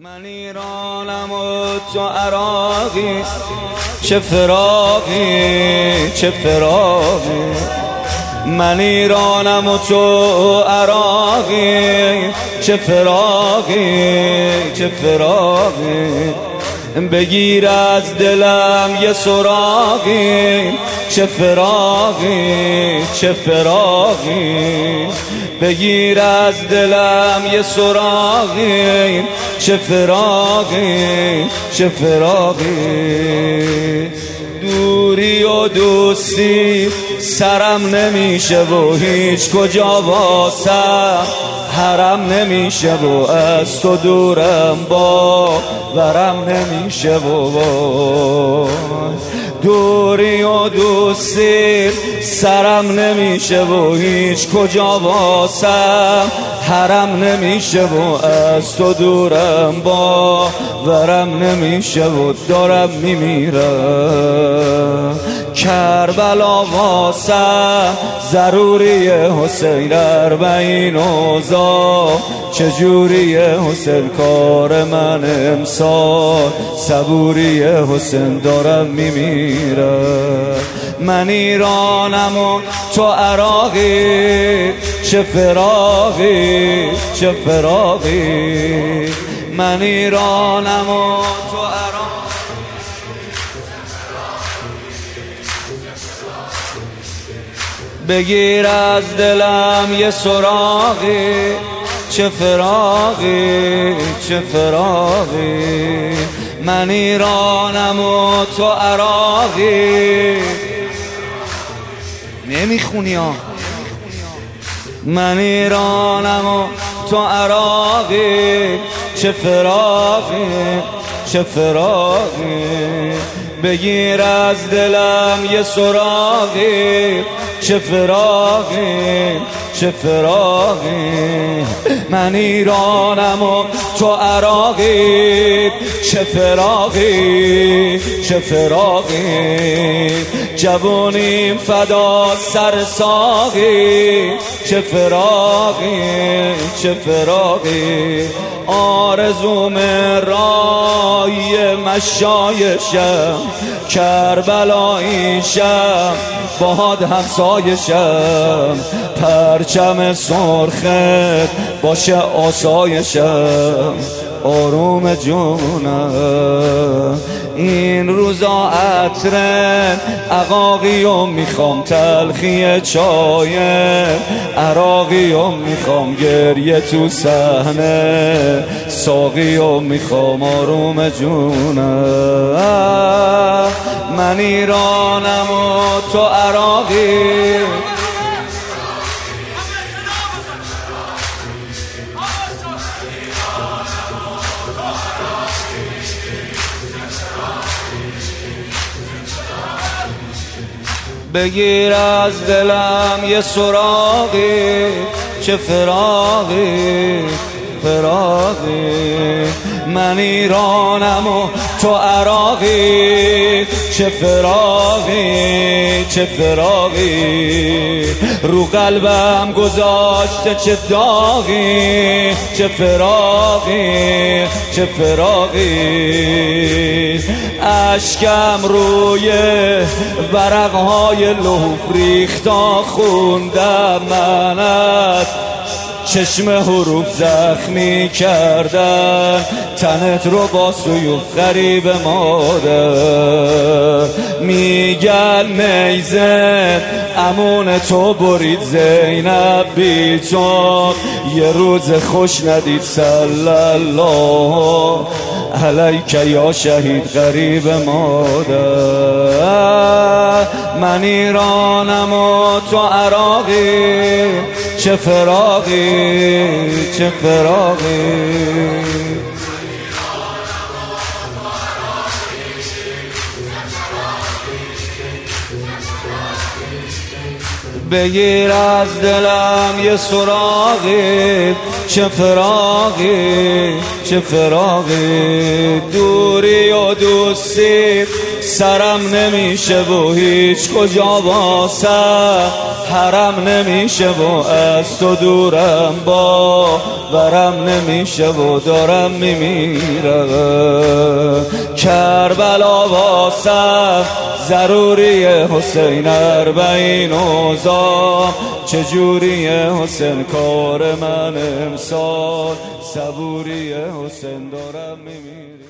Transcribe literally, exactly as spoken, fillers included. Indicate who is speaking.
Speaker 1: من ایرانم و تو عراقی، چه فراقی چه فراقی. من ایرانم و تو عراقی، چه فراقی چه فراقی. بگیر از دلم یه سراغی، چه فراقی چه فراقی. بگیر از دلم یه سراغی، چه فراقی چه فراقی. دوری و دوستی سرم نمیشه و هیچ کجا واسم حرم نمیشه و از تو دورم باورم نمیشه و دوری و دوستی سرم نمیشه و هیچ کجا واسم حرم نمیشه و از تو دورم باورم نمیشه و دارم میمیرم. کربلا واسم ضروریه حسین، اربعین اوضاع چجوریه حسین، کار من امسال صبوریه حسین، دارم میمیرم. من ایرانم و تو عراقی، چه فراقی چه فراقی. من ایرانم و تو عراقی، بگیر از دلم یه سراغی، چه فراقی چه فراقی. من ایرانم و تو عراقی. نمیخونی ها. من ایرانم و تو عراقی، چه فراقی چه فراقی. بگیر از دلم یه سراغی، چه فراقی چه فراقی. من ایرانم و تو عراقی، چه فراقی چه فراقی. جوونیم فدا سر ساقی، چه فراقی چه فراقی. آرزوم رای مشایشم، کربلاییشم باد همسایشم. پرچم سرخت باشه آسایشم، آروم جونم. این روزا عطرن عقاقی و میخوام، تلخی چای عراقی و میخوام، گریه تو صحنه ساقی و میخوام، آروم جونم. من ایرانم و تو عراقی، بگیر از دلم یه سراغی، چه فراقی فراقی. من ایرانم و تو عراقی، چه فراقی چه فراقی. رو قلبم گذاشته چه داغی، چه فراقی چه فراقی. اشکم روی ورقهای لوح ریختا، خوندم من از چشم حروف زخمی کردن، تنت رو با سیوف غریب مادر. میگن میزن امون تو برید زینب بی تو، یه روز خوش ندید صلی الله علیک یا شهید غریب مادر. من ایرانم و تو عراقی، چه فراقی چه فراقی. بگیر از دلم یه سراغی، چه فراقی چه فراقی، دوری و دوستی سرم نمیشه و هیچ کجا واسه حرم نمیشه و از تو دورم باورم نمیشه و دارم میمیرم. کربلا واسه ضروریه حسین اربعین اوزام، چجوریه حسین کار من امسال، صبوریه حسین دارم میمیرم.